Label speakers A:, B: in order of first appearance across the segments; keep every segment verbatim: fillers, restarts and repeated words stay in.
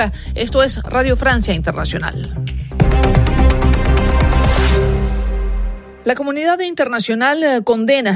A: Esto es Radio Francia Internacional. La comunidad internacional condena.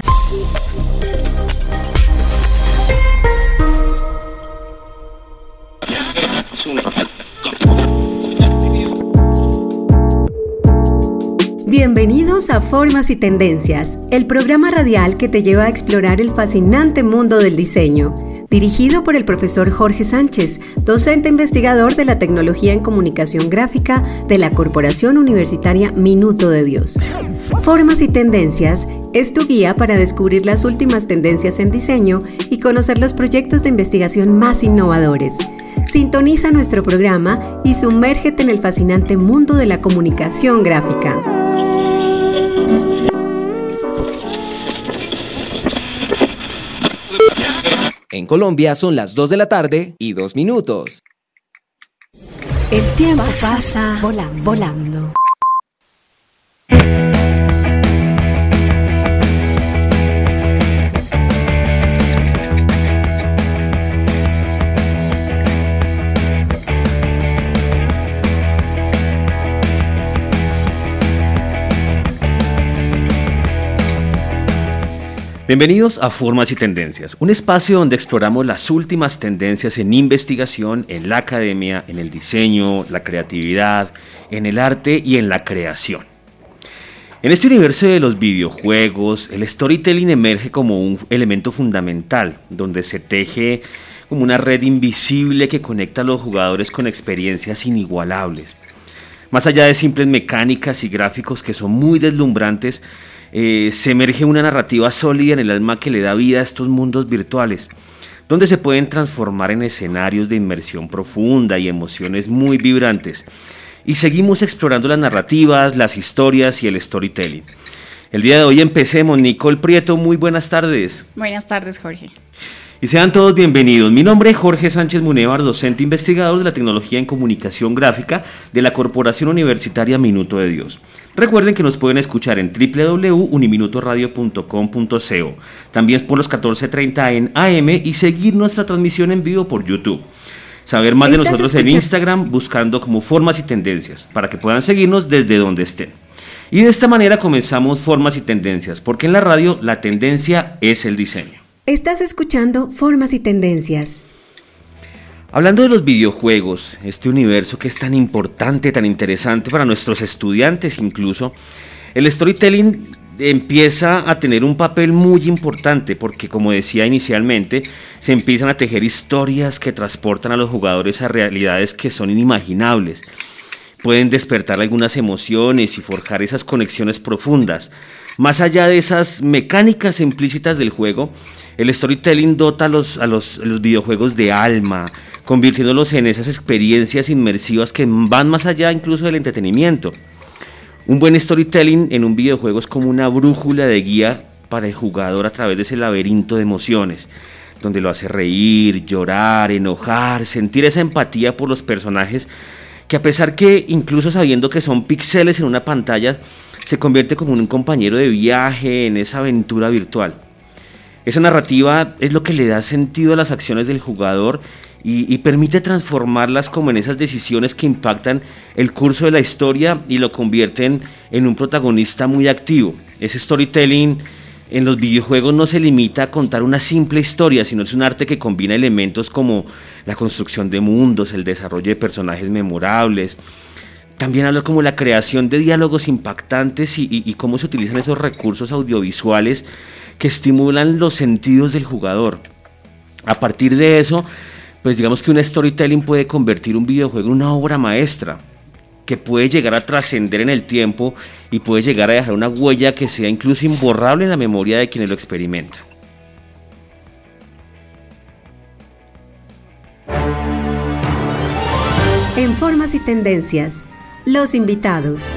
B: Bienvenidos a Formas y Tendencias, el programa radial que te lleva a explorar el fascinante mundo del diseño, dirigido por el profesor Jorge Sánchez, docente investigador de la tecnología en comunicación gráfica de la Corporación Universitaria Minuto de Dios. Formas y Tendencias es tu guía para descubrir las últimas tendencias en diseño y conocer los proyectos de investigación más innovadores. Sintoniza nuestro programa y sumérgete en el fascinante mundo de la comunicación gráfica.
C: En Colombia son las dos de la tarde y dos minutos.
B: El tiempo pasa, pasa volando. volando.
D: Bienvenidos a Formas y Tendencias, un espacio donde exploramos las últimas tendencias en investigación, en la academia, en el diseño, la creatividad, en el arte y en la creación. En este universo de los videojuegos, el storytelling emerge como un elemento fundamental, donde se teje como una red invisible que conecta a los jugadores con experiencias inigualables. Más allá de simples mecánicas y gráficos que son muy deslumbrantes, Eh, se emerge una narrativa sólida en el alma que le da vida a estos mundos virtuales, donde se pueden transformar en escenarios de inmersión profunda y emociones muy vibrantes. Y seguimos explorando las narrativas, las historias y el storytelling. El día de hoy empecemos. Nicole Prieto, muy buenas tardes.
E: Buenas tardes, Jorge.
D: Y sean todos bienvenidos. Mi nombre es Jorge Sánchez Munevar, docente investigador de la tecnología en comunicación gráfica de la Corporación Universitaria Minuto de Dios. Recuerden que nos pueden escuchar en doble u doble u doble u punto uniminutoradio punto com punto co, también por los catorce treinta en A M y seguir nuestra transmisión en vivo por YouTube. Saber más de nosotros escuchando? En Instagram buscando como Formas y Tendencias, para que puedan seguirnos desde donde estén. Y de esta manera comenzamos Formas y Tendencias, porque en la radio la tendencia es el diseño.
B: Estás escuchando Formas y Tendencias.
D: Hablando de los videojuegos, este universo que es tan importante, tan interesante para nuestros estudiantes incluso, el storytelling empieza a tener un papel muy importante porque, como decía inicialmente, se empiezan a tejer historias que transportan a los jugadores a realidades que son inimaginables. Pueden despertar algunas emociones y forjar esas conexiones profundas. Más allá de esas mecánicas implícitas del juego, el storytelling dota a los, a los, a los videojuegos de alma, convirtiéndolos en esas experiencias inmersivas que van más allá incluso del entretenimiento. Un buen storytelling en un videojuego es como una brújula de guía para el jugador a través de ese laberinto de emociones, donde lo hace reír, llorar, enojar, sentir esa empatía por los personajes que, a pesar que incluso sabiendo que son píxeles en una pantalla, se convierte como en un compañero de viaje en esa aventura virtual. Esa narrativa es lo que le da sentido a las acciones del jugador y, y permite transformarlas como en esas decisiones que impactan el curso de la historia y lo convierten en un protagonista muy activo. Ese storytelling en los videojuegos no se limita a contar una simple historia, sino es un arte que combina elementos como la construcción de mundos, el desarrollo de personajes memorables. También habla como la creación de diálogos impactantes y, y, y cómo se utilizan esos recursos audiovisuales que estimulan los sentidos del jugador. A partir de eso, pues digamos que un storytelling puede convertir un videojuego en una obra maestra que puede llegar a trascender en el tiempo y puede llegar a dejar una huella que sea incluso imborrable en la memoria de quienes lo experimentan.
B: En Formas y Tendencias, los invitados.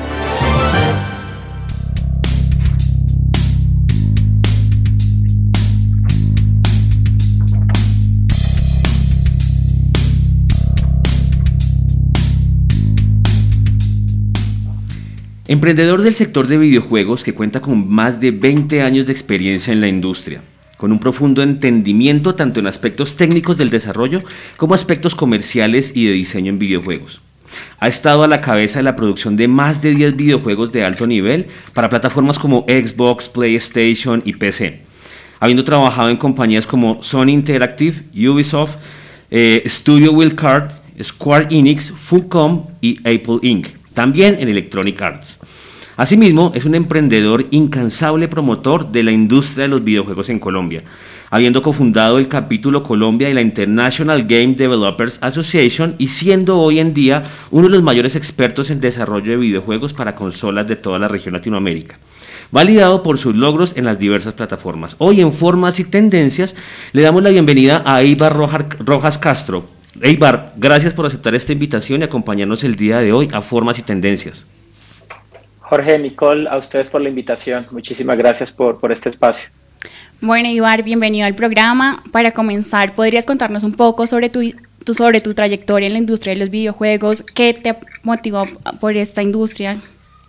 D: Emprendedor del sector de videojuegos que cuenta con más de veinte años de experiencia en la industria. con un profundo entendimiento tanto en aspectos técnicos del desarrollo como aspectos comerciales y de diseño en videojuegos. Ha estado a la cabeza de la producción de más de diez videojuegos de alto nivel para plataformas como Xbox, PlayStation y P C, habiendo trabajado en compañías como Sony Interactive, Ubisoft, eh, Studio Wildcard, Square Enix, Fullcom y Apple incorporated, también en Electronic Arts. Asimismo, es un emprendedor incansable promotor de la industria de los videojuegos en Colombia, habiendo cofundado el capítulo Colombia de la International Game Developers Association y siendo hoy en día uno de los mayores expertos en desarrollo de videojuegos para consolas de toda la región Latinoamérica, validado por sus logros en las diversas plataformas. Hoy en Formas y Tendencias le damos la bienvenida a Eibar Rojas Castro. Eibar, gracias por aceptar esta invitación y acompañarnos el día de hoy a Formas y Tendencias.
E: Jorge, Nicole, a ustedes por la invitación. Muchísimas gracias por, por este espacio.
F: Bueno, Eibar, bienvenido al programa. Para comenzar, ¿podrías contarnos un poco sobre tu, tu, sobre tu trayectoria en la industria de los videojuegos? ¿Qué te motivó por esta industria?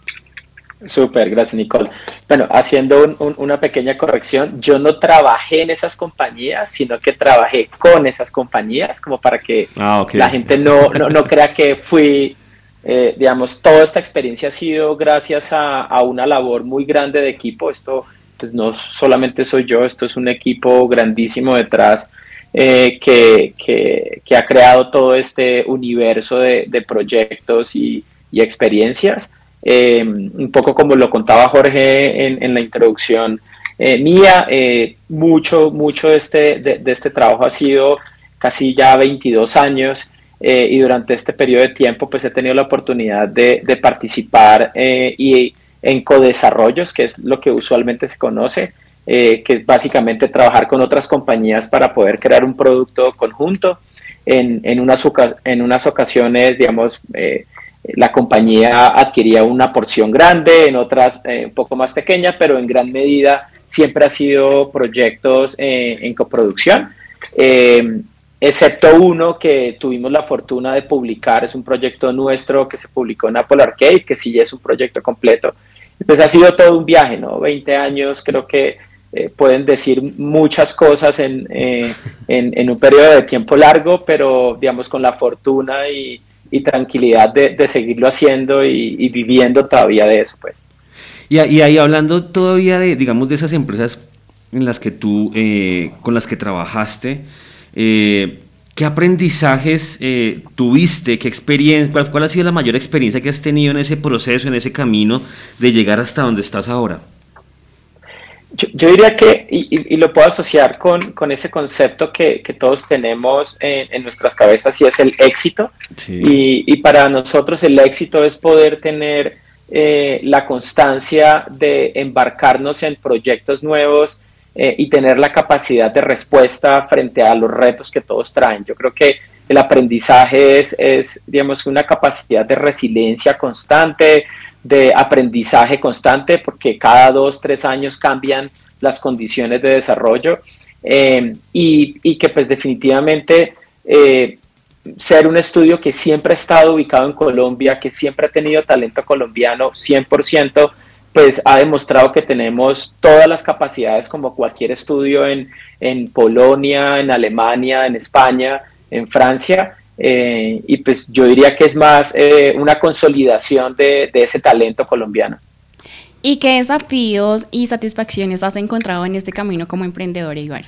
E: Súper, gracias, Nicole. Bueno, haciendo un, un, una pequeña corrección, yo no trabajé en esas compañías, sino que trabajé con esas compañías, como para que ah, okay. la gente no, no, no crea que fui... Eh, digamos, toda esta experiencia ha sido gracias a, a una labor muy grande de equipo. Esto pues no solamente soy yo, esto es un equipo grandísimo detrás eh, que, que, que ha creado todo este universo de, de proyectos y, y experiencias. Eh, un poco como lo contaba Jorge en, en la introducción eh, mía, eh, mucho, mucho de este, de, de este trabajo ha sido casi ya veintidós años. Eh, y durante este periodo de tiempo pues he tenido la oportunidad de, de participar eh, y en codesarrollos, que es lo que usualmente se conoce, eh, que es básicamente trabajar con otras compañías para poder crear un producto conjunto. En, en, unas, en unas ocasiones, digamos, eh, la compañía adquiría una porción grande, en otras eh, un poco más pequeña, pero en gran medida siempre ha sido proyectos eh, en coproducción. Eh, excepto uno que tuvimos la fortuna de publicar, es un proyecto nuestro que se publicó en Apple Arcade, que sí es un proyecto completo. Pues ha sido todo un viaje, ¿no? veinte años, creo que eh, pueden decir muchas cosas en, eh, en, en un periodo de tiempo largo, pero digamos con la fortuna y, y tranquilidad de, de seguirlo haciendo y, y viviendo todavía de eso, pues.
D: Y, y ahí hablando todavía de, digamos, de esas empresas en las que tú, eh, con las que trabajaste, Eh, ¿qué aprendizajes eh, tuviste? ¿Qué experiencia? Cuál, ¿Cuál ha sido la mayor experiencia que has tenido en ese proceso, en ese camino de llegar hasta donde estás ahora?
E: Yo, yo diría que, y, y lo puedo asociar con, con ese concepto que, que todos tenemos en, en nuestras cabezas, y es el éxito. Sí. Y, y para nosotros el éxito es poder tener eh, la constancia de embarcarnos en proyectos nuevos, Eh, y tener la capacidad de respuesta frente a los retos que todos traen. Yo creo que el aprendizaje es, es, digamos, una capacidad de resiliencia constante, de aprendizaje constante, porque cada dos, tres años cambian las condiciones de desarrollo, eh, y, y que pues definitivamente eh, ser un estudio que siempre ha estado ubicado en Colombia, que siempre ha tenido talento colombiano cien por ciento, pues ha demostrado que tenemos todas las capacidades como cualquier estudio en, en Polonia, en Alemania, en España, en Francia, eh, y pues yo diría que es más eh, una consolidación de, de ese talento colombiano.
F: ¿Y qué desafíos y satisfacciones has encontrado en este camino como emprendedor, Eibar?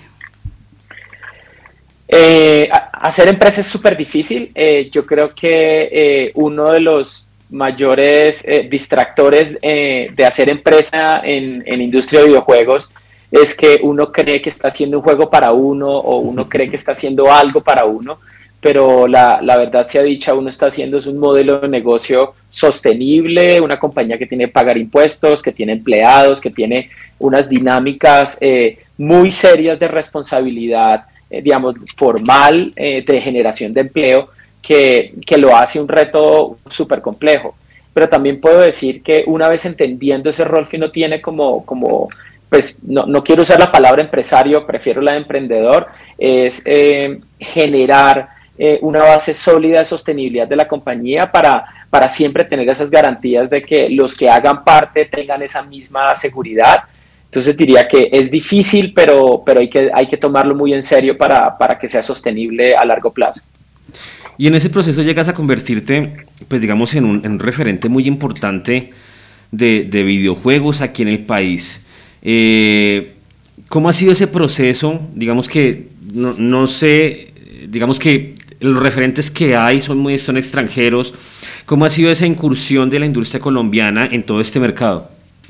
E: Eh, hacer empresa es súper difícil. Eh, yo creo que eh, uno de los mayores eh, distractores eh, de hacer empresa en, en industria de videojuegos es que uno cree que está haciendo un juego para uno, o uno cree que está haciendo algo para uno, pero la, la verdad sea dicha, uno está haciendo es un modelo de negocio sostenible, una compañía que tiene que pagar impuestos, que tiene empleados, que tiene unas dinámicas eh, muy serias de responsabilidad, eh, digamos, formal, eh, de generación de empleo, Que, que lo hace un reto súper complejo. Pero también puedo decir que una vez entendiendo ese rol que uno tiene como, como pues no, no quiero usar la palabra empresario, prefiero la de emprendedor, es eh, generar eh, una base sólida de sostenibilidad de la compañía para, para siempre tener esas garantías de que los que hagan parte tengan esa misma seguridad. Entonces diría que es difícil, pero, pero hay, que, hay que tomarlo muy en serio para, para que sea sostenible a largo plazo.
D: Y en ese proceso llegas a convertirte, pues digamos, en un, en un referente muy importante de, de videojuegos aquí en el país. Eh, ¿Cómo ha sido ese proceso? Digamos que, no, no sé, digamos que los referentes que hay son, muy, son extranjeros. ¿Cómo ha sido esa incursión de la industria colombiana en todo este mercado?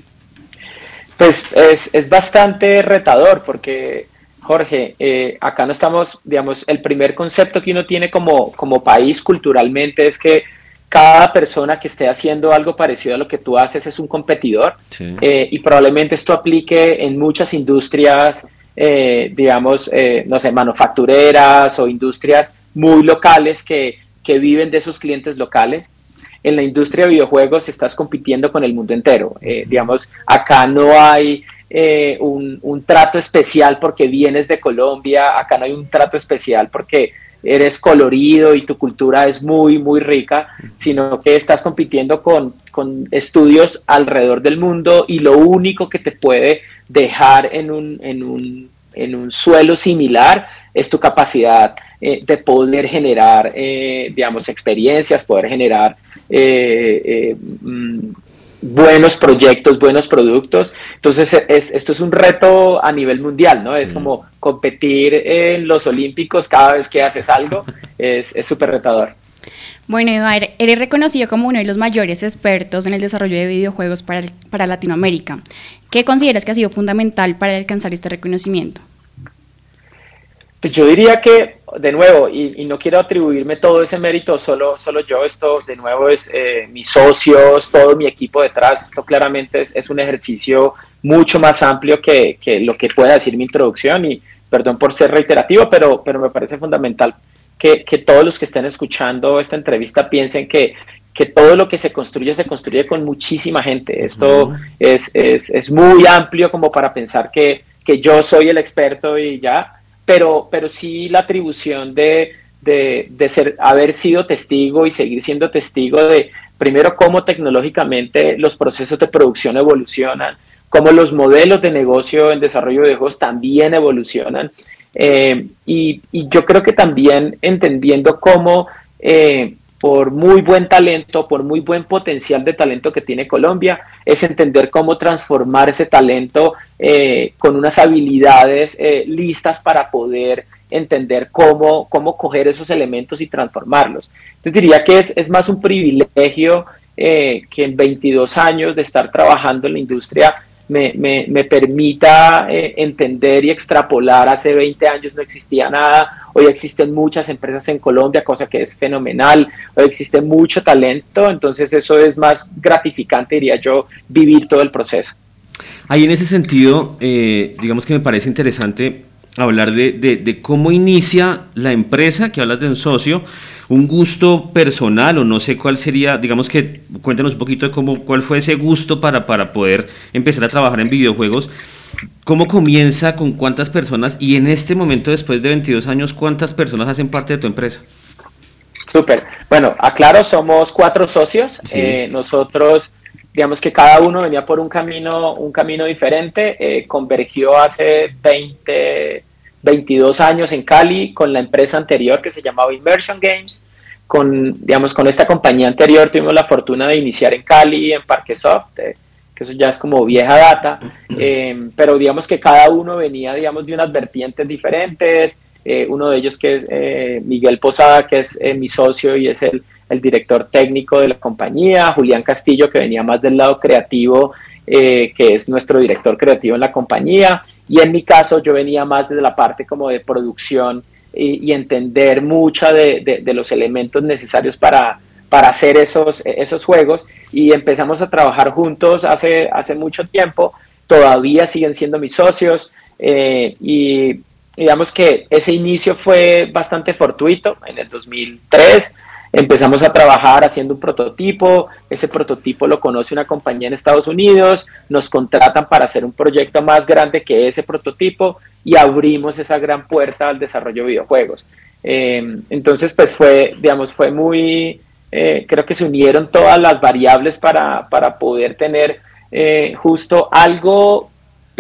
E: Pues es, es bastante retador porque, Jorge, eh, acá no estamos, digamos, el primer concepto que uno tiene como, como país culturalmente es que cada persona que esté haciendo algo parecido a lo que tú haces es un competidor, sí. eh, y probablemente esto aplique en muchas industrias, eh, digamos, eh, no sé, manufactureras o industrias muy locales que, que viven de esos clientes locales. En la industria de videojuegos estás compitiendo con el mundo entero. Eh, digamos, acá no hay eh, un, un trato especial porque vienes de Colombia, acá no hay un trato especial porque eres colorido y tu cultura es muy, muy rica, sino que estás compitiendo con, con estudios alrededor del mundo y lo único que te puede dejar en un, en un, en un suelo similar es tu capacidad eh, de poder generar, eh, digamos, experiencias, poder generar eh, eh, mm, buenos proyectos, buenos productos. Entonces es, esto es un reto a nivel mundial, ¿no? Sí. Es como competir en los Olímpicos cada vez que haces algo, es súper retador.
F: Bueno, Ivar, eres reconocido como uno de los mayores expertos en el desarrollo de videojuegos para, para Latinoamérica. ¿Qué consideras que ha sido fundamental para alcanzar este reconocimiento?
E: Pues yo diría que, de nuevo, y, y no quiero atribuirme todo ese mérito solo, solo yo, esto de nuevo es eh, mis socios, todo mi equipo detrás, esto claramente es, es un ejercicio mucho más amplio que, que lo que pueda decir mi introducción, y perdón por ser reiterativo, pero, pero me parece fundamental que, que todos los que estén escuchando esta entrevista piensen que, que todo lo que se construye, se construye con muchísima gente. Esto uh-huh. es, es, es muy amplio como para pensar que, que yo soy el experto y ya, Pero, pero sí la atribución de, de, de ser, haber sido testigo y seguir siendo testigo de, primero, cómo tecnológicamente los procesos de producción evolucionan, cómo los modelos de negocio en desarrollo de videojuegos también evolucionan. Eh, y, y yo creo que también entendiendo cómo, eh, por muy buen talento, por muy buen potencial de talento que tiene Colombia, es entender cómo transformar ese talento eh, con unas habilidades eh, listas para poder entender cómo, cómo coger esos elementos y transformarlos. Entonces diría que es, es más un privilegio eh, que en veintidós años de estar trabajando en la industria me, me, me permita eh, entender y extrapolar. Hace veinte años no existía nada, hoy existen muchas empresas en Colombia, cosa que es fenomenal, hoy existe mucho talento, entonces eso es más gratificante, diría yo, vivir todo el proceso.
D: Ahí en ese sentido, eh, digamos que me parece interesante hablar de, de, de cómo inicia la empresa, que hablas de un socio, un gusto personal, o no sé cuál sería, digamos que cuéntanos un poquito de cómo, cuál fue ese gusto para, para poder empezar a trabajar en videojuegos. ¿Cómo comienza? ¿Con cuántas personas? Y en este momento, después de veintidós años, ¿cuántas personas hacen parte de tu empresa?
E: Súper. Bueno, aclaro, somos cuatro socios. Sí. Eh, nosotros, digamos que cada uno venía por un camino, un camino diferente. Eh, convergió hace veinte, veintidós años en Cali con la empresa anterior que se llamaba Immersion Games. Con, digamos, con esta compañía anterior tuvimos la fortuna de iniciar en Cali, en Parquesoft, eh, que eso ya es como vieja data, eh, pero digamos que cada uno venía, digamos, de unas vertientes diferentes. Eh, uno de ellos que es eh, Miguel Posada, que es eh, mi socio y es el, el director técnico de la compañía, Julián Castillo, que venía más del lado creativo, eh, que es nuestro director creativo en la compañía, y en mi caso yo venía más desde la parte como de producción y, y entender mucha de, de, de los elementos necesarios para, para hacer esos, esos juegos, y empezamos a trabajar juntos hace, hace mucho tiempo. Todavía siguen siendo mis socios, eh, y digamos que ese inicio fue bastante fortuito. En el dos mil tres empezamos a trabajar haciendo un prototipo, ese prototipo lo conoce una compañía en Estados Unidos, nos contratan para hacer un proyecto más grande que ese prototipo y abrimos esa gran puerta al desarrollo de videojuegos. Eh, entonces pues fue, digamos, fue muy, eh, creo que se unieron todas las variables para, para poder tener eh, justo algo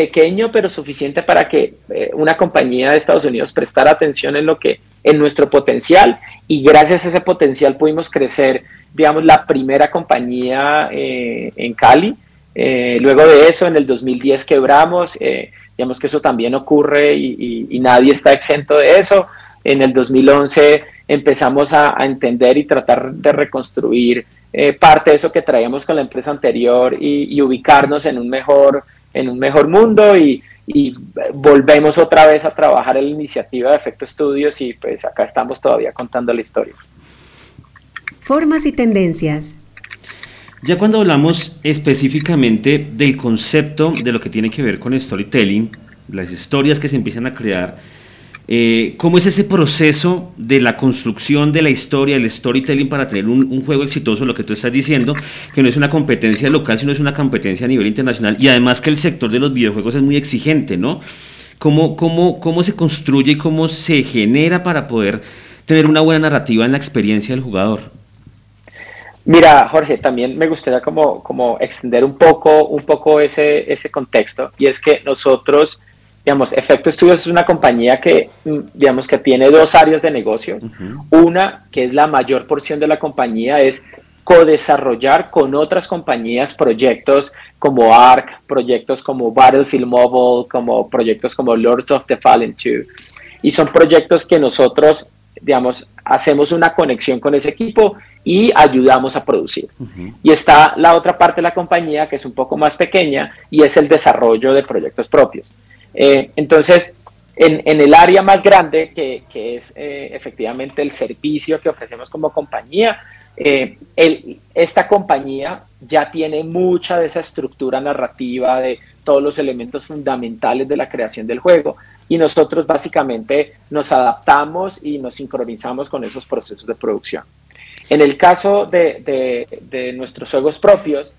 E: pequeño, pero suficiente para que eh, una compañía de Estados Unidos prestara atención en lo que, en nuestro potencial, y gracias a ese potencial pudimos crecer, digamos, la primera compañía eh, en Cali. Eh, luego de eso, en el dos mil diez quebramos, eh, digamos que eso también ocurre y, y, y nadie está exento de eso. En el dos mil once empezamos a, a entender y tratar de reconstruir eh, parte de eso que traíamos con la empresa anterior y, y ubicarnos en un mejor, en un mejor mundo, y, y volvemos otra vez a trabajar en la iniciativa de Efecto Studios, y pues acá estamos todavía contando la historia.
B: Formas y tendencias.
D: Ya cuando hablamos específicamente del concepto de lo que tiene que ver con storytelling, las historias que se empiezan a crear, eh, ¿cómo es ese proceso de la construcción de la historia, el storytelling para tener un, un juego exitoso? Lo que tú estás diciendo, que no es una competencia local, sino es una competencia a nivel internacional, y además que el sector de los videojuegos es muy exigente, ¿no? ¿Cómo, cómo, cómo se construye y cómo se genera para poder tener una buena narrativa en la experiencia del jugador?
E: Mira, Jorge, también me gustaría como, como extender un poco, un poco ese, ese contexto, y es que nosotros, digamos, Efecto Studios es una compañía que, digamos, que tiene dos áreas de negocio. Uh-huh. Una, que es la mayor porción de la compañía, es co-desarrollar con otras compañías proyectos como Ark, proyectos como Battlefield Mobile, como proyectos como Lords of the Fallen dos, y son proyectos que nosotros, digamos, hacemos una conexión con ese equipo y ayudamos a producir. Uh-huh. Y está la otra parte de la compañía, que es un poco más pequeña, y es el desarrollo de proyectos propios. Eh, entonces, en, en el área más grande, que, que es eh, efectivamente el servicio que ofrecemos como compañía, eh, el, esta compañía ya tiene mucha de esa estructura narrativa, de todos los elementos fundamentales de la creación del juego, y nosotros básicamente nos adaptamos y nos sincronizamos con esos procesos de producción. En el caso de, de, de nuestros juegos propios,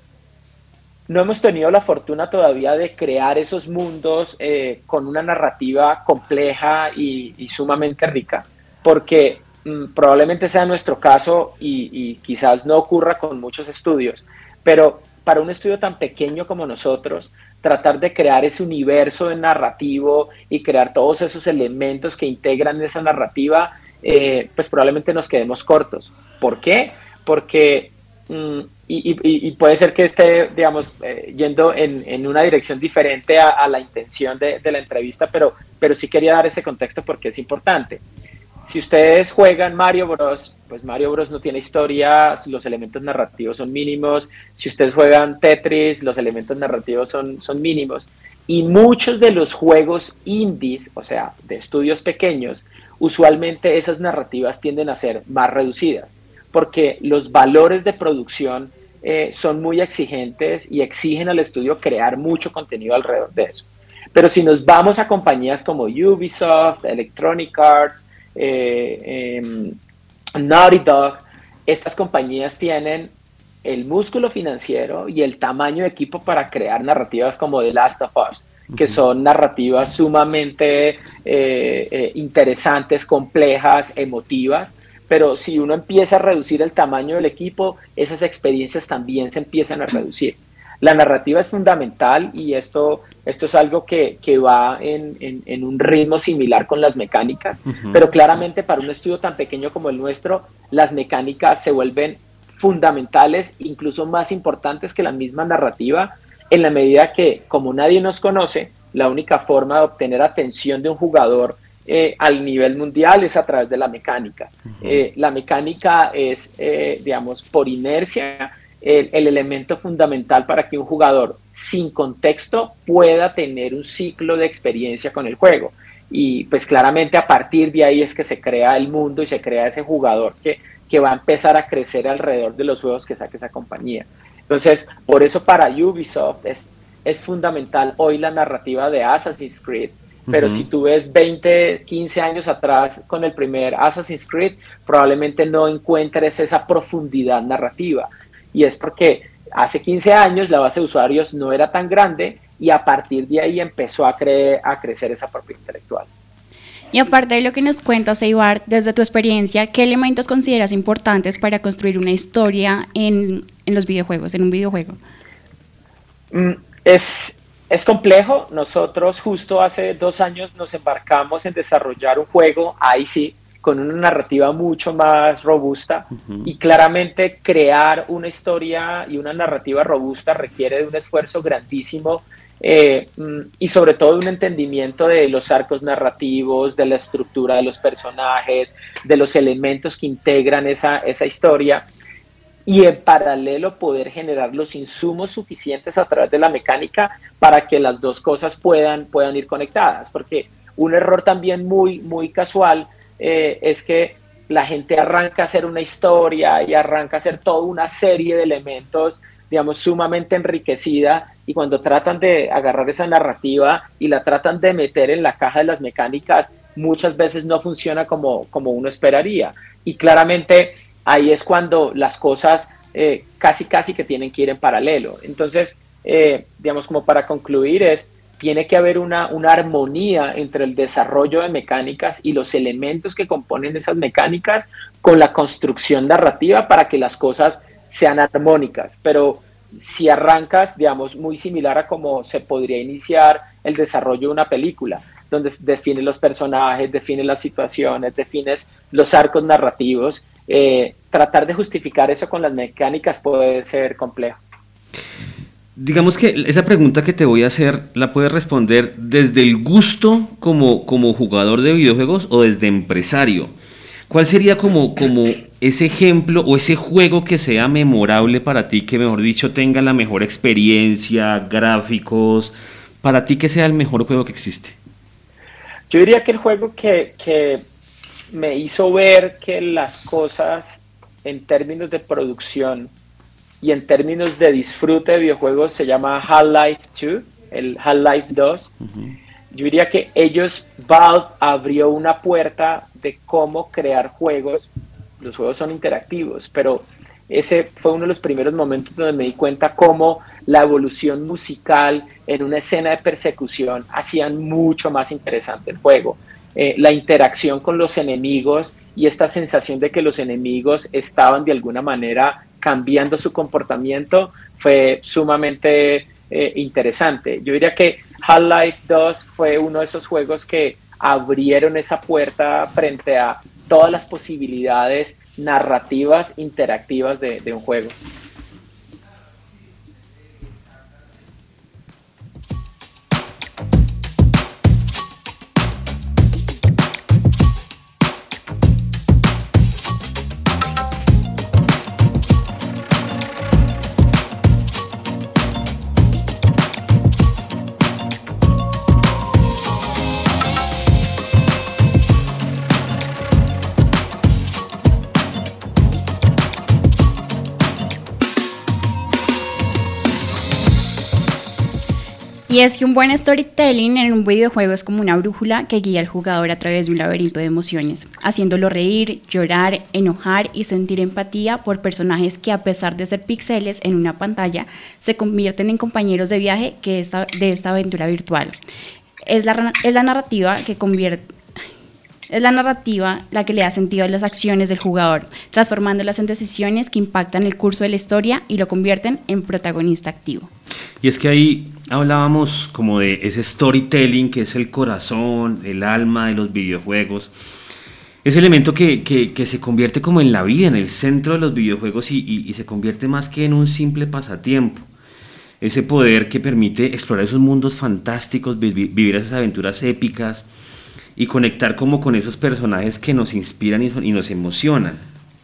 E: no hemos tenido la fortuna todavía de crear esos mundos eh, con una narrativa compleja y, y sumamente rica, porque mm, probablemente sea nuestro caso y, y quizás no ocurra con muchos estudios, pero para un estudio tan pequeño como nosotros, tratar de crear ese universo narrativo y crear todos esos elementos que integran esa narrativa, eh, pues probablemente nos quedemos cortos. ¿Por qué? Porque, mm, y, y, y puede ser que esté, digamos, eh, yendo en, en una dirección diferente a, a la intención de, de la entrevista, pero, pero sí quería dar ese contexto porque es importante. Si ustedes juegan Mario Bros, pues Mario Bros no tiene historia, los elementos narrativos son mínimos. Si ustedes juegan Tetris, los elementos narrativos son, son mínimos. Y muchos de los juegos indies, o sea, de estudios pequeños, usualmente esas narrativas tienden a ser más reducidas, porque los valores de producción eh, son muy exigentes y exigen al estudio crear mucho contenido alrededor de eso. Pero si nos vamos a compañías como Ubisoft, Electronic Arts, eh, eh, Naughty Dog, estas compañías tienen el músculo financiero y el tamaño de equipo para crear narrativas como The Last of Us, que son narrativas sumamente eh, eh, interesantes, complejas, emotivas, pero si uno empieza a reducir el tamaño del equipo, esas experiencias también se empiezan a reducir. La narrativa es fundamental y esto, esto es algo que, que va en, en, en un ritmo similar con las mecánicas, uh-huh. pero claramente para un estudio tan pequeño como el nuestro, las mecánicas se vuelven fundamentales, incluso más importantes que la misma narrativa, en la medida que, como nadie nos conoce, la única forma de obtener atención de un jugador eh, al nivel mundial es a través de la mecánica. Uh-huh. Eh, la mecánica es, eh, digamos, por inercia, El, el elemento fundamental para que un jugador sin contexto pueda tener un ciclo de experiencia con el juego. Y pues claramente a partir de ahí es que se crea el mundo y se crea ese jugador que, que va a empezar a crecer alrededor de los juegos que saque esa compañía. Entonces, por eso para Ubisoft es, es fundamental hoy la narrativa de Assassin's Creed. Pero uh-huh. si tú ves veinte, quince años atrás con el primer Assassin's Creed, probablemente no encuentres esa profundidad narrativa. Y es porque hace quince años la base de usuarios no era tan grande y a partir de ahí empezó a, cre- a crecer esa propiedad intelectual.
F: Y aparte de lo que nos cuentas, Eibar, desde tu experiencia, ¿qué elementos consideras importantes para construir una historia en, en los videojuegos, en un videojuego?
E: Mm, es, es complejo. Nosotros justo hace dos años nos embarcamos en desarrollar un juego, ahí sí, con una narrativa mucho más robusta, uh-huh. y claramente crear una historia y una narrativa robusta requiere de un esfuerzo grandísimo, eh, y sobre todo un entendimiento de los arcos narrativos, de la estructura de los personajes, de los elementos que integran esa, esa historia, y en paralelo poder generar los insumos suficientes a través de la mecánica para que las dos cosas puedan, puedan ir conectadas, porque un error también muy, muy casual Eh, es que la gente arranca a hacer una historia y arranca a hacer toda una serie de elementos, digamos, sumamente enriquecida, y cuando tratan de agarrar esa narrativa y la tratan de meter en la caja de las mecánicas, muchas veces no funciona como, como uno esperaría. Y claramente ahí es cuando las cosas eh, casi casi que tienen que ir en paralelo. Entonces, eh, digamos, como para concluir, es tiene que haber una, una armonía entre el desarrollo de mecánicas y los elementos que componen esas mecánicas con la construcción narrativa para que las cosas sean armónicas. Pero si arrancas, digamos, muy similar a cómo se podría iniciar el desarrollo de una película, donde defines los personajes, defines las situaciones, defines los arcos narrativos, eh, tratar de justificar eso con las mecánicas puede ser complejo.
D: Digamos que esa pregunta que te voy a hacer la puedes responder desde el gusto como, como jugador de videojuegos o desde empresario. ¿Cuál sería como, como ese ejemplo o ese juego que sea memorable para ti, que mejor dicho tenga la mejor experiencia, gráficos, para ti que sea el mejor juego que existe?
E: Yo diría que el juego que, que me hizo ver que las cosas en términos de producción y en términos de disfrute de videojuegos se llama Half-Life dos, el Half-Life dos. Uh-huh. Yo diría que ellos, Valve abrió una puerta de cómo crear juegos. Los juegos son interactivos, pero ese fue uno de los primeros momentos donde me di cuenta cómo la evolución musical en una escena de persecución hacían mucho más interesante el juego. Eh, la interacción con los enemigos y esta sensación de que los enemigos estaban de alguna manera cambiando su comportamiento fue sumamente eh, interesante. Yo diría que Half-Life dos fue uno de esos juegos que abrieron esa puerta frente a todas las posibilidades narrativas interactivas de, de un juego.
F: Y es que un buen storytelling en un videojuego es como una brújula que guía al jugador a través de un laberinto de emociones, haciéndolo reír, llorar, enojar y sentir empatía por personajes que, a pesar de ser píxeles en una pantalla, se convierten en compañeros de viaje que esta, de esta aventura virtual. Es la, es la narrativa que convierte... Es la narrativa la que le da sentido a las acciones del jugador, transformándolas en decisiones que impactan el curso de la historia y lo convierten en protagonista activo.
D: Y es que ahí hablábamos como de ese storytelling que es el corazón, el alma de los videojuegos, ese elemento que, que, que se convierte como en la vida, en el centro de los videojuegos y, y, y se convierte más que en un simple pasatiempo. Ese poder que permite explorar esos mundos fantásticos, vivir, vivir esas aventuras épicas, y conectar como con esos personajes que nos inspiran y, son, y nos emocionan.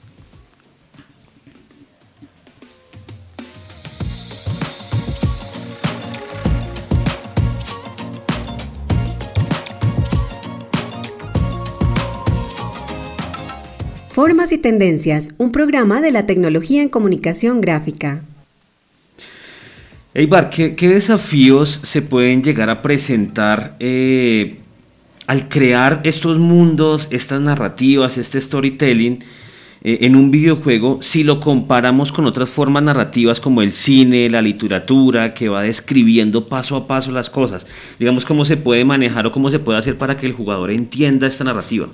B: Formas y tendencias, un programa de la tecnología en comunicación gráfica.
D: Eibar, ¿qué, qué desafíos se pueden llegar a presentar eh, al crear estos mundos, estas narrativas, este storytelling eh, en un videojuego, si lo comparamos con otras formas narrativas como el cine, la literatura, que va describiendo paso a paso las cosas? Digamos, ¿cómo se puede manejar o cómo se puede hacer para que el jugador entienda esta narrativa?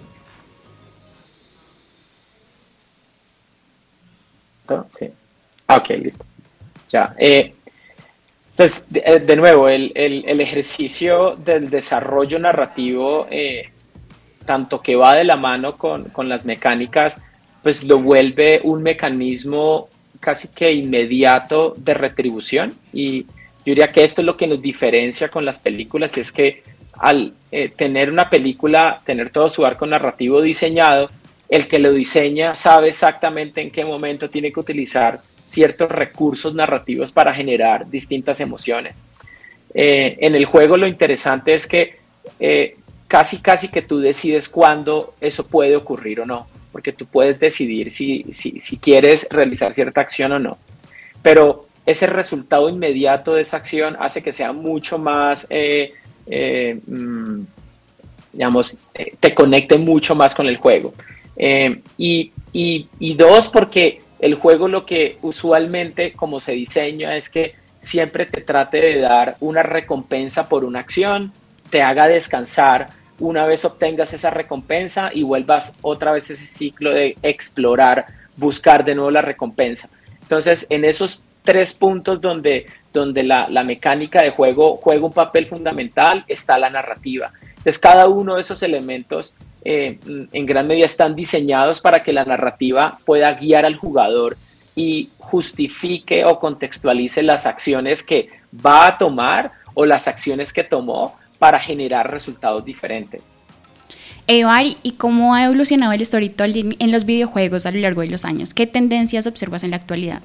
E: Sí. Ok, listo. Ya. Eh, Pues de, de nuevo, el, el, el ejercicio del desarrollo narrativo, eh, tanto que va de la mano con, con las mecánicas, pues lo vuelve un mecanismo casi que inmediato de retribución. Y yo diría que esto es lo que nos diferencia con las películas, y es que al eh, tener una película, tener todo su arco narrativo diseñado, el que lo diseña sabe exactamente en qué momento tiene que utilizar ciertos recursos narrativos para generar distintas emociones. Eh, en el juego lo interesante es que eh, casi casi que tú decides cuándo eso puede ocurrir o no, porque tú puedes decidir si, si, si quieres realizar cierta acción o no, pero ese resultado inmediato de esa acción hace que sea mucho más, eh, eh, mm, digamos, eh, te conecte mucho más con el juego. Eh, y, y, y dos, porque el juego lo que usualmente como se diseña es que siempre te trate de dar una recompensa por una acción, te haga descansar una vez obtengas esa recompensa y vuelvas otra vez ese ciclo de explorar, buscar de nuevo la recompensa. Entonces, en esos tres puntos donde, donde la, la mecánica de juego juega un papel fundamental, está la narrativa. Entonces, cada uno de esos elementos Eh, en gran medida están diseñados para que la narrativa pueda guiar al jugador y justifique o contextualice las acciones que va a tomar o las acciones que tomó para generar resultados diferentes.
F: Eibar, ¿y cómo ha evolucionado el storytelling en los videojuegos a lo largo de los años? ¿Qué tendencias observas en la actualidad?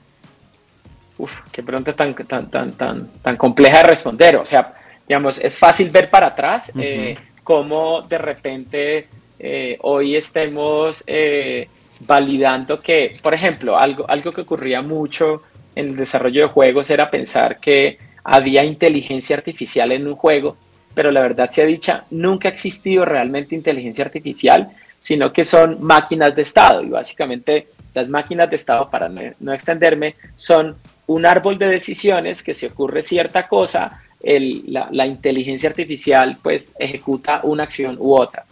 E: Uf, qué pregunta tan, tan, tan, tan, tan compleja de responder. O sea, digamos, es fácil ver para atrás, uh-huh. eh, cómo de repente eh, hoy estemos eh, validando que, por ejemplo, algo, algo que ocurría mucho en el desarrollo de juegos era pensar que había inteligencia artificial en un juego, pero la verdad sea dicha, nunca ha existido realmente inteligencia artificial, sino que son máquinas de estado, y básicamente las máquinas de estado, para no, no extenderme, son un árbol de decisiones que si ocurre cierta cosa, El, la, la inteligencia artificial pues ejecuta una acción u otra.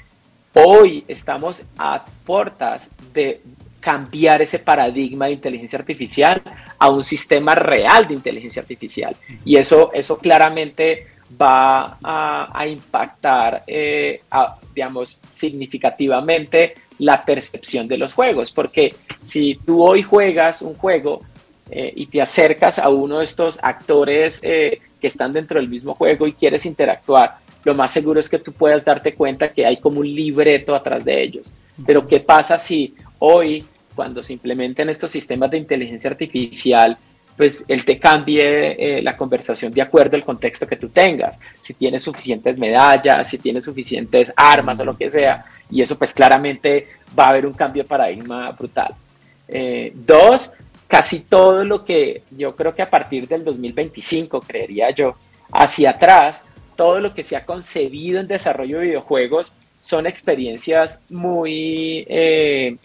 E: Hoy estamos a puertas de cambiar ese paradigma de inteligencia artificial a un sistema real de inteligencia artificial, y eso, eso claramente va a, a impactar eh, a, digamos, significativamente la percepción de los juegos, porque si tú hoy juegas un juego eh, y te acercas a uno de estos actores eh, que están dentro del mismo juego y quieres interactuar, lo más seguro es que tú puedas darte cuenta que hay como un libreto atrás de ellos. Pero ¿qué pasa si hoy, cuando se implementen estos sistemas de inteligencia artificial, pues él te cambie eh, la conversación de acuerdo al contexto que tú tengas? Si tienes suficientes medallas, si tienes suficientes armas o lo que sea, y eso pues claramente va a haber un cambio de paradigma brutal. Eh, dos, casi todo lo que yo creo que a partir del dos mil veinticinco, creería yo, hacia atrás, todo lo que se ha concebido en desarrollo de videojuegos son experiencias muy, eh,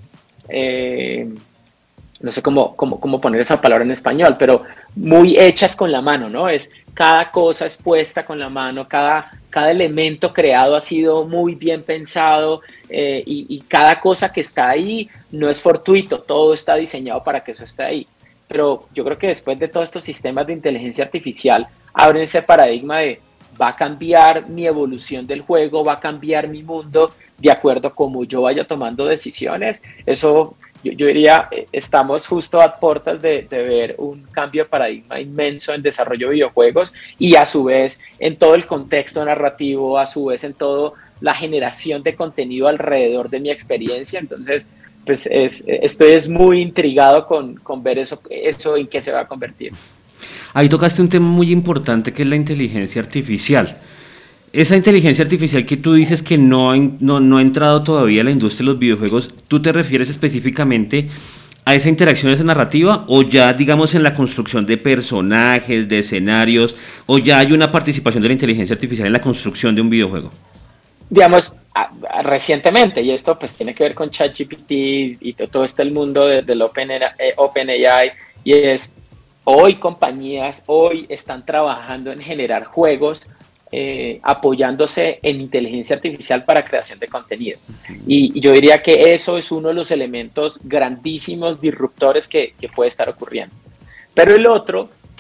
E: eh, no sé cómo, cómo, cómo poner esa palabra en español, pero muy hechas con la mano, ¿no? Es cada cosa es puesta con la mano, cada, cada elemento creado ha sido muy bien pensado eh, y, y cada cosa que está ahí no es fortuito, todo está diseñado para que eso esté ahí. Pero yo creo que después de todos estos sistemas de inteligencia artificial abren ese paradigma de va a cambiar mi evolución del juego, va a cambiar mi mundo de acuerdo a cómo yo vaya tomando decisiones. Eso, yo, yo diría, estamos justo a puertas de, de ver un cambio de paradigma inmenso en desarrollo de videojuegos y a su vez en todo el contexto narrativo, a su vez en toda la generación de contenido alrededor de mi experiencia. Entonces, pues es, estoy es muy intrigado con, con ver eso, eso en qué se va a convertir.
D: Ahí tocaste un tema muy importante que es la inteligencia artificial. Esa inteligencia artificial que tú dices que no, no, no ha entrado todavía a la industria de los videojuegos, ¿tú te refieres específicamente a esa interacción, esa narrativa, o ya digamos en la construcción de personajes, de escenarios, o ya hay una participación de la inteligencia artificial en la construcción de un videojuego?
E: Digamos, a, a, recientemente, y esto pues tiene que ver con ChatGPT y todo, todo este el mundo de, del OpenAI, OpenAI, y es hoy compañías, hoy están trabajando en generar juegos eh, apoyándose en inteligencia artificial para creación de contenido. Uh-huh. Y, y yo diría que eso es uno de los elementos grandísimos, disruptores que, que puede estar ocurriendo. Pero el otro,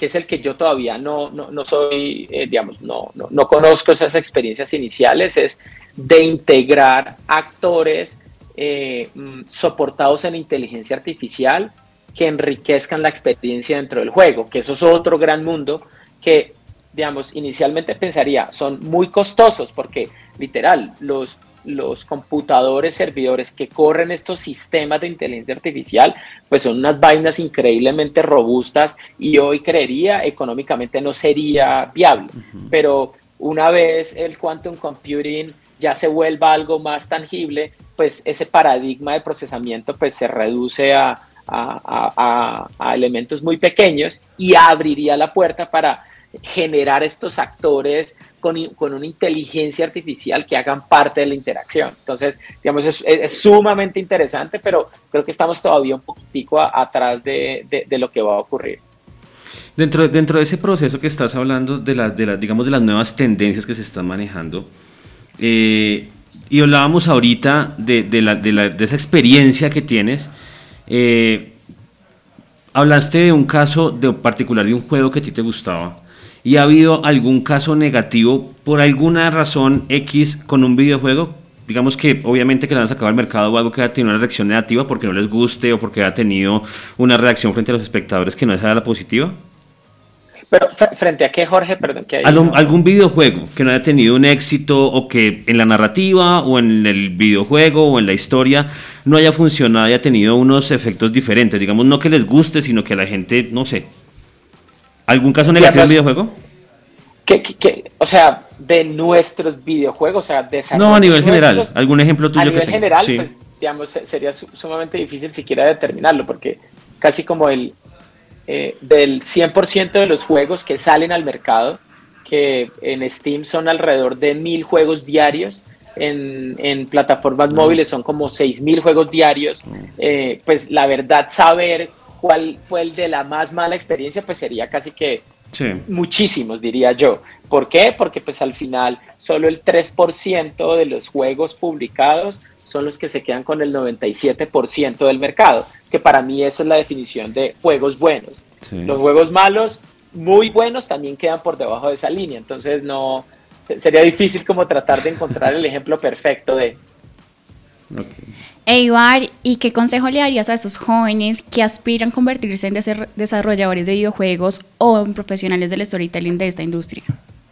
E: que es el que yo todavía no, no, no soy, eh, digamos, no, no, no conozco esas experiencias iniciales, es de integrar actores eh, soportados en inteligencia artificial que enriquezcan la experiencia dentro del juego, que eso es otro gran mundo que, digamos, inicialmente pensaría, son muy costosos porque, literal, los, los computadores, servidores que corren estos sistemas de inteligencia artificial, pues son unas vainas increíblemente robustas y hoy creería económicamente no sería viable. Uh-huh. Pero una vez el quantum computing ya se vuelva algo más tangible, pues ese paradigma de procesamiento pues se reduce a, a, a, a elementos muy pequeños y abriría la puerta para generar estos actores con, con una inteligencia artificial que hagan parte de la interacción. Entonces, digamos, es, es sumamente interesante, pero creo que estamos todavía un poquitico a, atrás de, de, de lo que va a ocurrir.
D: Dentro, dentro de ese proceso que estás hablando, de, la, de, la, digamos, de las nuevas tendencias que se están manejando, eh, y hablábamos ahorita de, de, la, de, la, de esa experiencia que tienes, eh, hablaste de un caso de particular de un juego que a ti te gustaba. ¿Y ha habido algún caso negativo por alguna razón X con un videojuego? Digamos que obviamente que lo han sacado al mercado o algo que ha tenido una reacción negativa porque no les guste o porque ha tenido una reacción frente a los espectadores que no es la positiva.
E: Pero ¿frente a qué, Jorge? Perdón, ¿qué hay?
D: ¿Algún, algún videojuego que no haya tenido un éxito o que en la narrativa o en el videojuego o en la historia no haya funcionado, haya tenido unos efectos diferentes? Digamos, no que les guste, sino que a la gente, no sé... ¿Algún caso negativo en videojuego?
E: Que, que, que, o sea, de nuestros videojuegos, o sea, de
D: no, a nivel general, algún ejemplo tuyo.
E: A nivel
D: que
E: general,
D: sí.
E: Pues, digamos, sería sumamente difícil siquiera determinarlo, porque casi como el eh, del cien por ciento de los juegos que salen al mercado, que en Steam son alrededor de mil juegos diarios, en, en plataformas mm. móviles son como seis mil juegos diarios, mm. eh, pues la verdad saber cuál fue el de la más mala experiencia, pues sería casi que sí. muchísimos, diría yo. ¿Por qué? Porque pues al final solo el tres por ciento de los juegos publicados son los que se quedan con el noventa y siete por ciento del mercado, que para mí eso es la definición de juegos buenos. Sí. Los juegos malos, muy buenos, también quedan por debajo de esa línea, entonces no, sería difícil como tratar de encontrar el ejemplo perfecto de...
F: Okay. Eibar, ¿y qué consejo le darías a esos jóvenes que aspiran a convertirse en des- desarrolladores de videojuegos o en profesionales del storytelling de esta industria?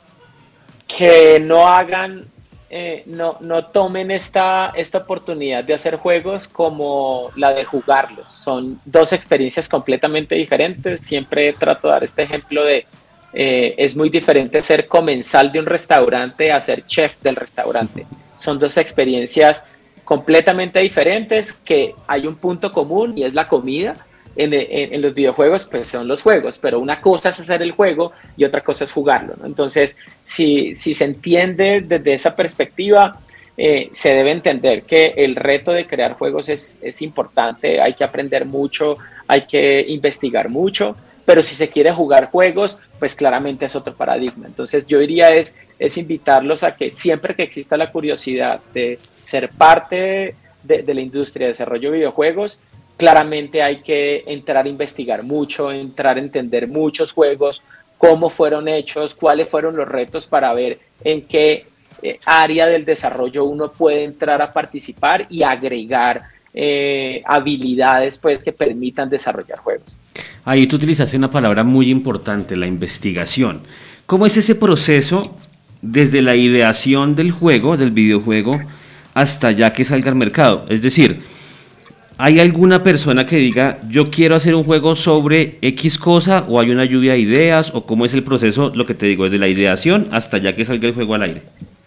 E: Que no hagan, eh, no, no tomen esta, esta oportunidad de hacer juegos como la de jugarlos. Son dos experiencias completamente diferentes. Siempre trato de dar este ejemplo de, eh, es muy diferente ser comensal de un restaurante a ser chef del restaurante. Son dos experiencias completamente diferentes, que hay un punto común y es la comida. En, en, en los videojuegos pues son los juegos, pero una cosa es hacer el juego y otra cosa es jugarlo, ¿no? Entonces si, si se entiende desde esa perspectiva, eh, se debe entender que el reto de crear juegos es, es importante, hay que aprender mucho, hay que investigar mucho, pero si se quiere jugar juegos, pues claramente es otro paradigma. Entonces yo diría es, es invitarlos a que siempre que exista la curiosidad de ser parte de, de la industria de desarrollo de videojuegos, claramente hay que entrar a investigar mucho, entrar a entender muchos juegos, cómo fueron hechos, cuáles fueron los retos para ver en qué eh, área del desarrollo uno puede entrar a participar y agregar eh, habilidades pues, que permitan desarrollar juegos.
D: Ahí tú utilizaste una palabra muy importante, la investigación. ¿Cómo es ese proceso desde la ideación del juego, del videojuego, hasta ya que salga al mercado? Es decir, ¿hay alguna persona que diga, yo quiero hacer un juego sobre X cosa, o hay una lluvia de ideas, o cómo es el proceso, lo que te digo, desde la ideación hasta ya que salga el juego al aire?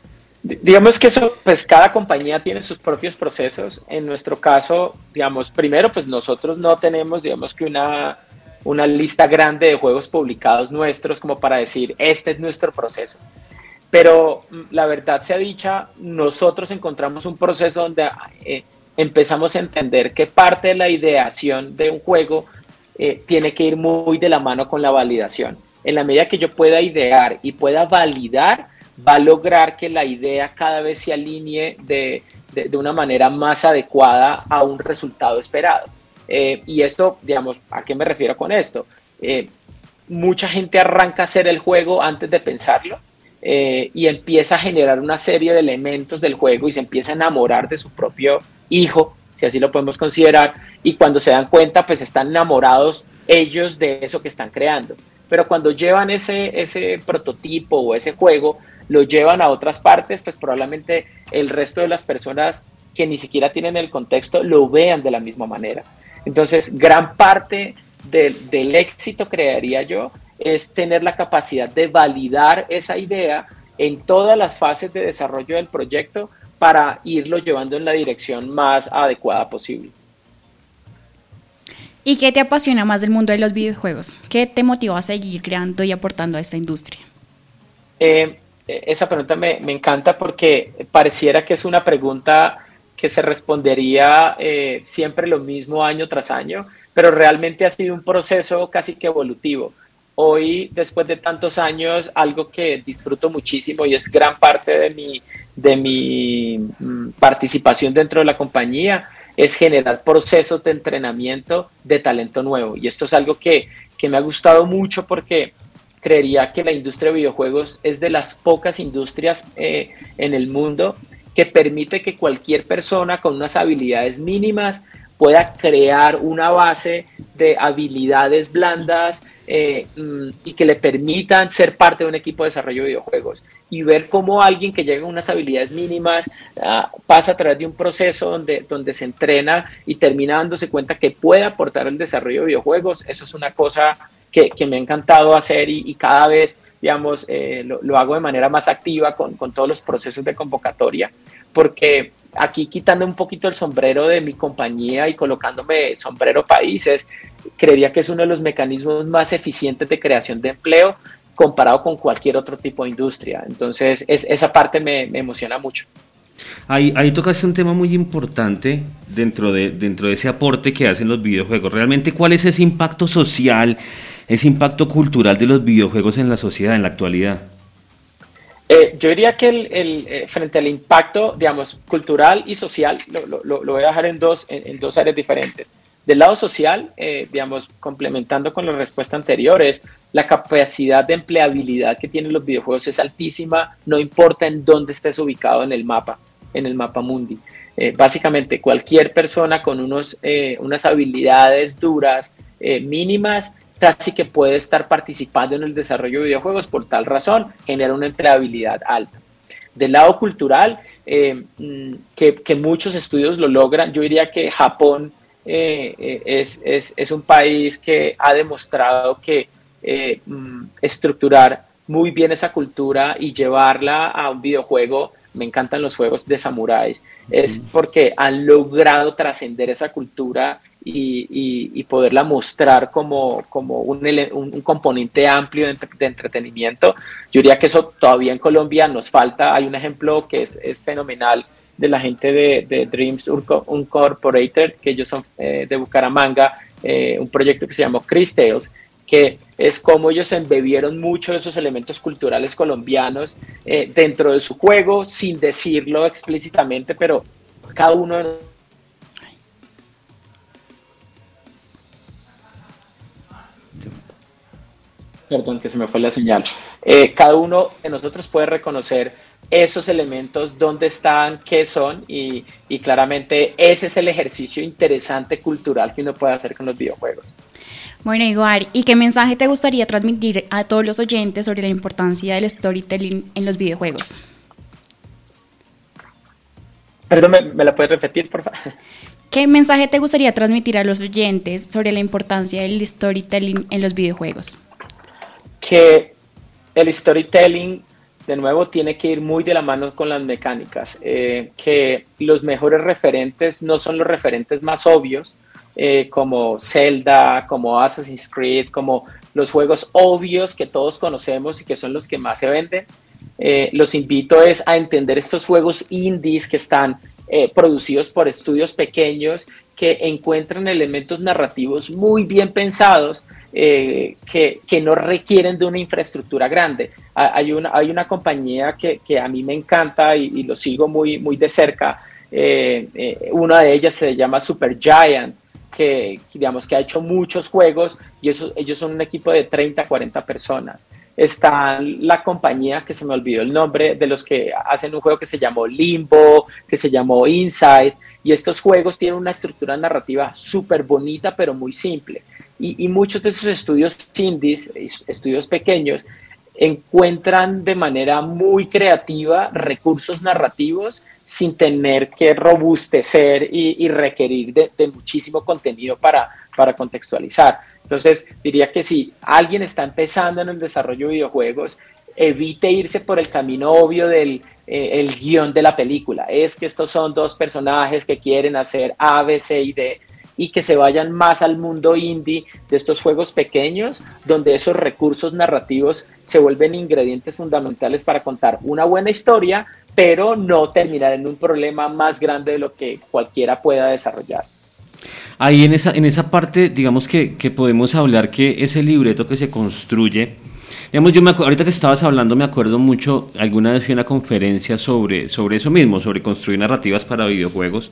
E: Digamos que eso, pues cada compañía tiene sus propios procesos. En nuestro caso, digamos, primero, pues nosotros no tenemos, digamos que una, una lista grande de juegos publicados nuestros como para decir, este es nuestro proceso. Pero la verdad sea dicha, nosotros encontramos un proceso donde eh, empezamos a entender que parte de la ideación de un juego eh, tiene que ir muy de la mano con la validación. En la medida que yo pueda idear y pueda validar, va a lograr que la idea cada vez se alinee de, de, de una manera más adecuada a un resultado esperado. Eh, y esto, digamos, ¿a qué me refiero con esto? Eh, mucha gente arranca a hacer el juego antes de pensarlo eh, y empieza a generar una serie de elementos del juego y se empieza a enamorar de su propio hijo, si así lo podemos considerar, y cuando se dan cuenta, pues están enamorados ellos de eso que están creando. Pero cuando llevan ese, ese prototipo o ese juego, lo llevan a otras partes, pues probablemente el resto de las personas que ni siquiera tienen el contexto lo vean de la misma manera. Entonces, gran parte de, del éxito, creería yo, es tener la capacidad de validar esa idea en todas las fases de desarrollo del proyecto para irlo llevando en la dirección más adecuada posible.
F: ¿Y qué te apasiona más del mundo de los videojuegos? ¿Qué te motiva a seguir creando y aportando a esta industria?
E: Eh, esa pregunta me, me encanta porque pareciera que es una pregunta que se respondería eh, siempre lo mismo año tras año, pero realmente ha sido un proceso casi que evolutivo. Hoy, después de tantos años, algo que disfruto muchísimo y es gran parte de mi, de mi mm, participación dentro de la compañía, es generar procesos de entrenamiento de talento nuevo. Y esto es algo que, que me ha gustado mucho porque creería que la industria de videojuegos es de las pocas industrias eh, en el mundo que permite que cualquier persona con unas habilidades mínimas pueda crear una base de habilidades blandas eh, y que le permitan ser parte de un equipo de desarrollo de videojuegos y ver cómo alguien que llega con unas habilidades mínimas uh, pasa a través de un proceso donde, donde se entrena y termina dándose cuenta que puede aportar al desarrollo de videojuegos. Eso es una cosa que, que me ha encantado hacer y, y cada vez, digamos, eh, lo, lo hago de manera más activa con, con todos los procesos de convocatoria, porque aquí quitando un poquito el sombrero de mi compañía y colocándome sombrero países, creería que es uno de los mecanismos más eficientes de creación de empleo comparado con cualquier otro tipo de industria. Entonces, es, esa parte me, me emociona mucho.
D: Ahí, ahí tocaste un tema muy importante dentro de, dentro de ese aporte que hacen los videojuegos. Realmente, ¿cuál es ese impacto social, ese impacto cultural de los videojuegos en la sociedad, en la actualidad?
E: Eh, yo diría que el, el, eh, frente al impacto, digamos, cultural y social, lo, lo, lo voy a dejar en dos, en, en dos áreas diferentes. Del lado social, eh, digamos, complementando con la respuesta anteriores, la capacidad de empleabilidad que tienen los videojuegos es altísima, no importa en dónde estés ubicado en el mapa, en el mapa mundi. Eh, básicamente, cualquier persona con unos, eh, unas habilidades duras, eh, mínimas, casi que puede estar participando en el desarrollo de videojuegos. Por tal razón, genera una empleabilidad alta. Del lado cultural, eh, que, que muchos estudios lo logran, yo diría que Japón eh, eh, es, es, es un país que ha demostrado que eh, estructurar muy bien esa cultura y llevarla a un videojuego, me encantan los juegos de samuráis, es porque han logrado trascender esa cultura Y, y, y poderla mostrar como, como un, un, un componente amplio de, de entretenimiento. Yo diría que eso todavía en Colombia nos falta. Hay un ejemplo que es, es fenomenal de la gente de, de Dreams Incorporated, que ellos son eh, de Bucaramanga, eh, un proyecto que se llamó Chris Tales, que es como ellos embebieron mucho de esos elementos culturales colombianos eh, dentro de su juego, sin decirlo explícitamente, pero cada uno de nosotros. Perdón, que se me fue la señal. Eh, cada uno de nosotros puede reconocer esos elementos, dónde están, qué son, y, y claramente ese es el ejercicio interesante cultural que uno puede hacer con los videojuegos.
F: Bueno, Igor, ¿y qué mensaje te gustaría transmitir a todos los oyentes sobre la importancia del storytelling en los videojuegos?
E: Perdón, ¿me, me la puedes repetir, por favor?
F: ¿Qué mensaje te gustaría transmitir a los oyentes sobre la importancia del storytelling en los videojuegos?
E: Que el storytelling, de nuevo, tiene que ir muy de la mano con las mecánicas, eh, que los mejores referentes no son los referentes más obvios, eh, como Zelda, como Assassin's Creed, como los juegos obvios que todos conocemos y que son los que más se venden. Eh, los invito es a entender estos juegos indies que están eh, producidos por estudios pequeños que encuentran elementos narrativos muy bien pensados, Eh, que, que no requieren de una infraestructura grande. Hay una, hay una compañía que, que a mí me encanta y, y lo sigo muy, muy de cerca. Eh, eh, una de ellas se llama Supergiant que, digamos, que ha hecho muchos juegos y eso, ellos son un equipo de treinta, cuarenta personas. Está la compañía, que se me olvidó el nombre, de los que hacen un juego que se llamó Limbo, que se llamó Inside, y estos juegos tienen una estructura narrativa súper bonita, pero muy simple. Y, y muchos de esos estudios indies, estudios pequeños, encuentran de manera muy creativa recursos narrativos sin tener que robustecer y, y requerir de, de muchísimo contenido para, para contextualizar. Entonces, diría que si alguien está empezando en el desarrollo de videojuegos, evite irse por el camino obvio del eh, el guión de la película. Es que estos son dos personajes que quieren hacer A, B, C y D, y que se vayan más al mundo indie de estos juegos pequeños, donde esos recursos narrativos se vuelven ingredientes fundamentales para contar una buena historia, pero no terminar en un problema más grande de lo que cualquiera pueda desarrollar.
D: Ahí en esa, en esa parte, digamos que, que podemos hablar que ese libreto que se construye, digamos, yo me acuerdo, ahorita que estabas hablando me acuerdo mucho, alguna vez fui a una conferencia sobre, sobre eso mismo, sobre construir narrativas para videojuegos,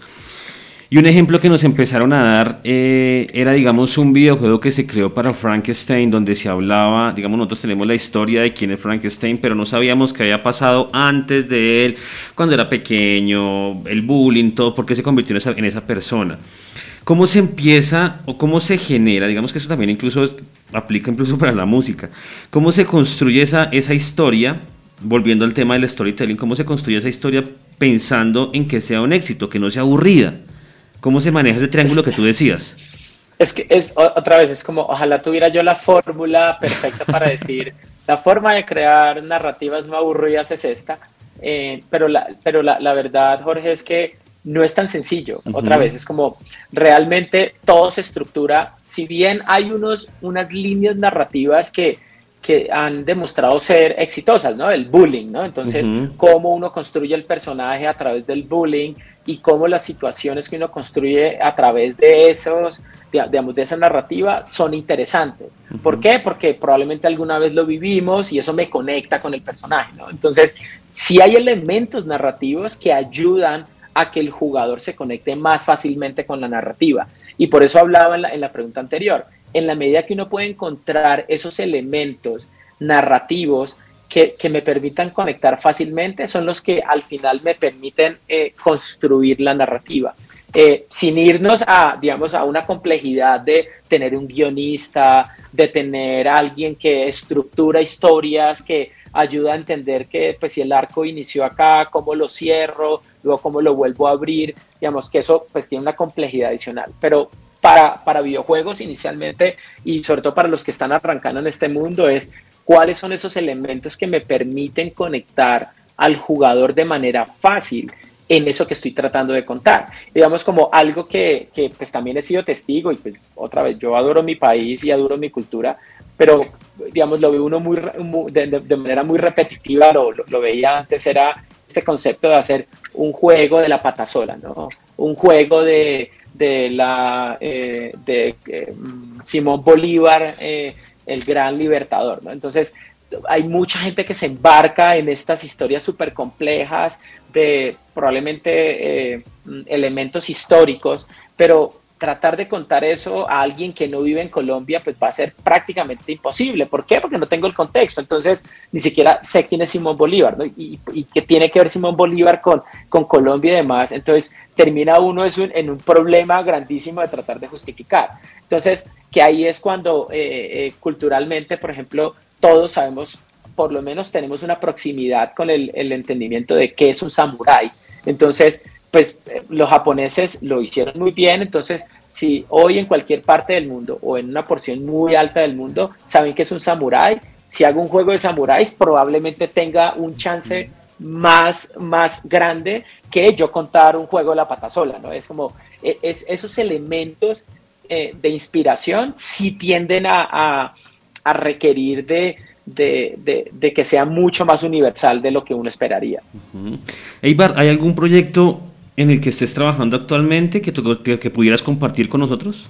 D: y un ejemplo que nos empezaron a dar eh, era, digamos, un videojuego que se creó para Frankenstein, donde se hablaba, digamos, nosotros tenemos la historia de quién es Frankenstein, pero no sabíamos qué había pasado antes de él, cuando era pequeño, el bullying, todo, por qué se convirtió en esa, en esa persona. ¿Cómo se empieza o cómo se genera? Digamos que eso también incluso aplica incluso para la música. ¿Cómo se construye esa, esa historia? Volviendo al tema del storytelling, ¿cómo se construye esa historia pensando en que sea un éxito, que no sea aburrida? ¿Cómo se maneja ese triángulo que tú decías?
E: Es que es otra vez, es como, ojalá tuviera yo la fórmula perfecta para decir, la forma de crear narrativas no aburridas es esta, eh, pero, la, pero la, la verdad, Jorge, es que no es tan sencillo. Uh-huh. Otra vez, es como, realmente todo se estructura, si bien hay unos, unas líneas narrativas que, que han demostrado ser exitosas, ¿no? El bullying, ¿no? Entonces, uh-huh. cómo uno construye el personaje a través del bullying y cómo las situaciones que uno construye a través de esos, digamos, de esa narrativa son interesantes. Uh-huh. ¿Por qué? Porque probablemente alguna vez lo vivimos y eso me conecta con el personaje, ¿no? Entonces, sí hay elementos narrativos que ayudan a que el jugador se conecte más fácilmente con la narrativa. Y por eso hablaba en la, en la pregunta anterior. En la medida que uno puede encontrar esos elementos narrativos que, que me permitan conectar fácilmente, son los que al final me permiten eh, construir la narrativa. Eh, sin irnos a, digamos, a una complejidad de tener un guionista, de tener a alguien que estructura historias, que ayuda a entender que pues, si el arco inició acá, cómo lo cierro, luego cómo lo vuelvo a abrir, digamos que eso pues tiene una complejidad adicional, pero para, para videojuegos inicialmente y sobre todo para los que están arrancando en este mundo es cuáles son esos elementos que me permiten conectar al jugador de manera fácil en eso que estoy tratando de contar. Digamos como algo que, que pues también he sido testigo y pues otra vez yo adoro mi país y adoro mi cultura, pero digamos lo ve uno muy, muy de, de, de manera muy repetitiva, lo, lo, lo veía antes, era este concepto de hacer un juego de la pata sola, ¿no? Un juego de, de la eh, de eh, Simón Bolívar, eh, el gran libertador, ¿no? Entonces hay mucha gente que se embarca en estas historias súper complejas de probablemente eh, elementos históricos, pero tratar de contar eso a alguien que no vive en Colombia pues va a ser prácticamente imposible. ¿Por qué? Porque no tengo el contexto, entonces ni siquiera sé quién es Simón Bolívar, ¿no? y, y qué tiene que ver Simón Bolívar con, con Colombia y demás. Entonces termina uno es un, en un problema grandísimo de tratar de justificar. Entonces que ahí es cuando eh, eh, culturalmente, por ejemplo, todos sabemos, por lo menos tenemos una proximidad con el, el entendimiento de qué es un samurái. Entonces, pues los japoneses lo hicieron muy bien, entonces si hoy en cualquier parte del mundo o en una porción muy alta del mundo saben que es un samurái, si hago un juego de samuráis probablemente tenga un chance más, más grande que yo contar un juego de la pata sola, ¿no? Es como, es, esos elementos eh, de inspiración sí tienden a, a, a requerir de, de, de, de que sea mucho más universal de lo que uno esperaría.
D: Uh-huh. Eibar, ¿hay algún proyecto en el que estés trabajando actualmente que, tú, que, que pudieras compartir con nosotros?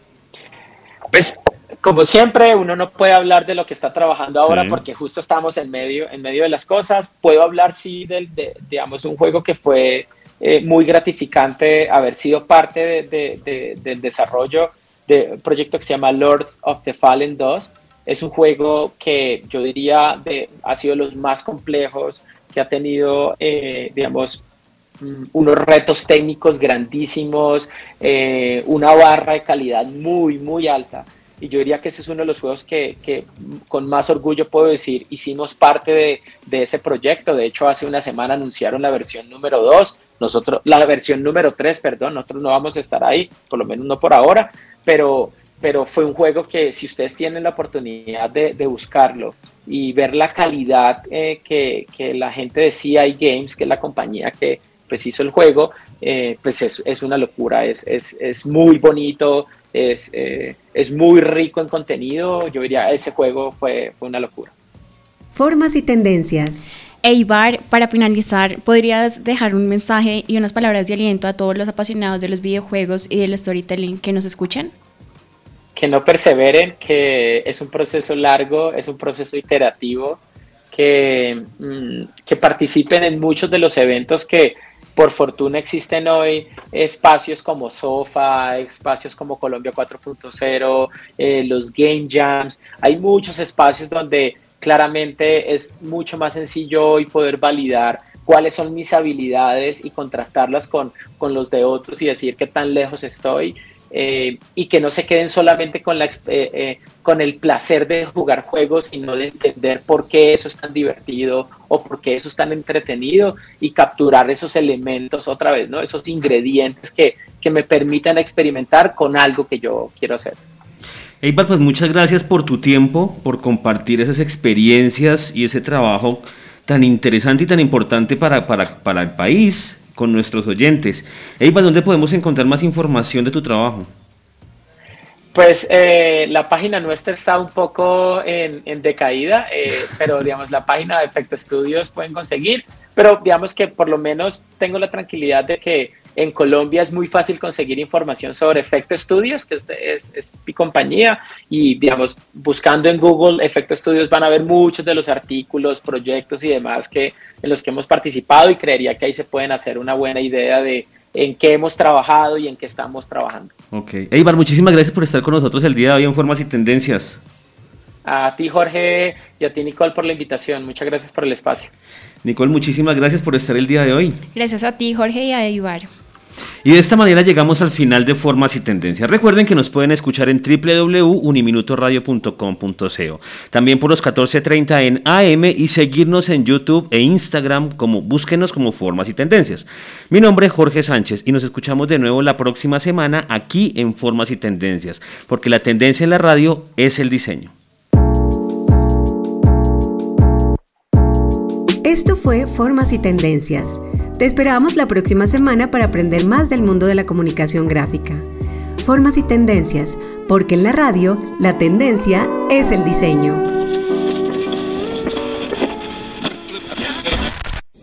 E: Pues, como siempre, uno no puede hablar de lo que está trabajando ahora, sí, porque justo estamos en medio, en medio de las cosas. Puedo hablar, sí, del, de, digamos, un juego que fue eh, muy gratificante haber sido parte de, de, de, del desarrollo de un proyecto que se llama Lords of the Fallen dos. Es un juego que yo diría de, ha sido los más complejos, que ha tenido, eh, digamos, unos retos técnicos grandísimos, eh, una barra de calidad muy, muy alta. Y yo diría que ese es uno de los juegos que, que con más orgullo puedo decir, hicimos parte de, de ese proyecto. De hecho, hace una semana anunciaron la versión número dos, nosotros, la versión número tres, perdón, nosotros no vamos a estar ahí, por lo menos no por ahora, pero, pero fue un juego que si ustedes tienen la oportunidad de, de buscarlo y ver la calidad eh, que, que la gente de C I Games, que es la compañía que pues hizo el juego, eh, pues es, es una locura, es, es, es muy bonito, es, eh, es muy rico en contenido. Yo diría, ese juego fue, fue una locura.
B: Formas y tendencias.
F: Eibar, para finalizar, ¿podrías dejar un mensaje y unas palabras de aliento a todos los apasionados de los videojuegos y del storytelling que nos escuchan?
E: Que no perseveren, que es un proceso largo, es un proceso iterativo, que, mmm, que participen en muchos de los eventos que por fortuna existen hoy, espacios como SOFA, espacios como Colombia cuatro punto cero, eh, los Game Jams. Hay muchos espacios donde claramente es mucho más sencillo hoy poder validar cuáles son mis habilidades y contrastarlas con, con los de otros y decir qué tan lejos estoy. Eh, y que no se queden solamente con, la, eh, eh, con el placer de jugar juegos, sino de entender por qué eso es tan divertido o por qué eso es tan entretenido y capturar esos elementos otra vez, ¿no? Esos ingredientes que, que me permitan experimentar con algo que yo quiero hacer.
D: Eibar, pues muchas gracias por tu tiempo, por compartir esas experiencias y ese trabajo tan interesante y tan importante para, para, para el país, con nuestros oyentes. Eibar, ¿dónde podemos encontrar más información de tu trabajo?
E: Pues eh, la página nuestra está un poco en, en decaída, eh, pero digamos la página de Efecto Estudios pueden conseguir, pero digamos que por lo menos tengo la tranquilidad de que en Colombia es muy fácil conseguir información sobre Efecto Estudios, que es, es, es mi compañía, y digamos, buscando en Google Efecto Estudios van a ver muchos de los artículos, proyectos y demás que, en los que hemos participado, y creería que ahí se pueden hacer una buena idea de en qué hemos trabajado y en qué estamos trabajando.
D: Ok. Eibar, muchísimas gracias por estar con nosotros el día de hoy en Formas y Tendencias.
E: A ti, Jorge, y a ti, Nicole, por la invitación. Muchas gracias por el espacio.
D: Nicole, muchísimas gracias por estar el día de hoy.
F: Gracias a ti, Jorge, y a Eibar.
D: Y de esta manera llegamos al final de Formas y Tendencias. Recuerden que nos pueden escuchar en doble u doble u doble u punto uniminutoradio punto com punto co, también por los catorce treinta en A M, y seguirnos en YouTube e Instagram, como búsquenos como Formas y Tendencias. Mi nombre es Jorge Sánchez y nos escuchamos de nuevo la próxima semana aquí en Formas y Tendencias, porque la tendencia en la radio es el diseño.
B: Esto fue Formas y Tendencias. Te esperamos la próxima semana para aprender más del mundo de la comunicación gráfica. Formas y Tendencias, porque en la radio la tendencia es el diseño.